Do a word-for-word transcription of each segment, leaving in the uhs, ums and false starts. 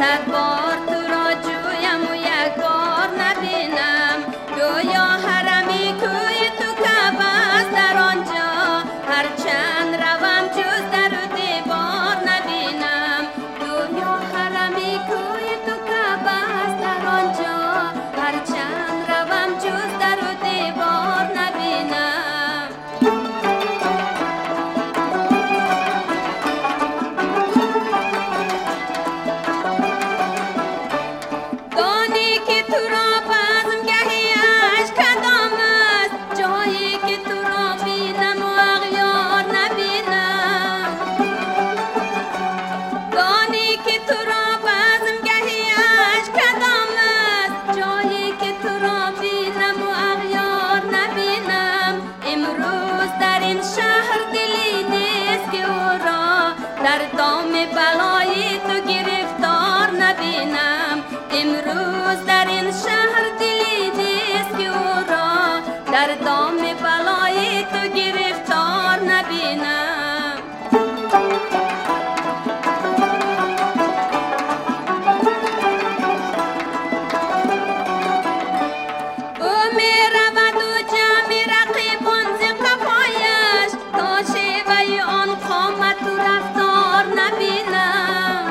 صد بار تو را جویم و یک بار نبینم. گویا حرمی کوی تو کعبه است در آنجا، هرچند روم جز در و دیوار نبینم. گویا حرمی کوی تو کعبه است در آنجا، هرچند روم جز در و دیوار نبینم. دانی که تو را بزم گهی عشق کدام است، جایی که تو را بینم و اغیار نبینم. دانی که تو را بزم گهی عشق کدام است، جایی که تو را بینم و اغیار نبینم. امروز در این شهر دلی نیست که او را در دام بلای تو گرفتار نبینم. امروز در این شهر دلی نیست که او را در دام بلای تو گرفتار نبینم. او می رود و جمع رقیبان ز قفایش، تا شیوه آن قامت و رفتار نبینم.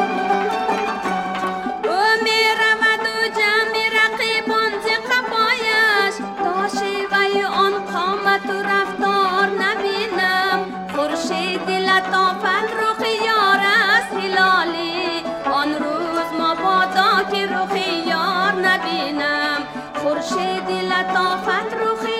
او می رود و جمع رقیبان ز قفایش، تا شیوه آن قامت و رفتار نبینم. خورشید لطافت رخ یار است هلالی، آن روز مبادا که رخ یار نبینم. خورشید لطافت رخ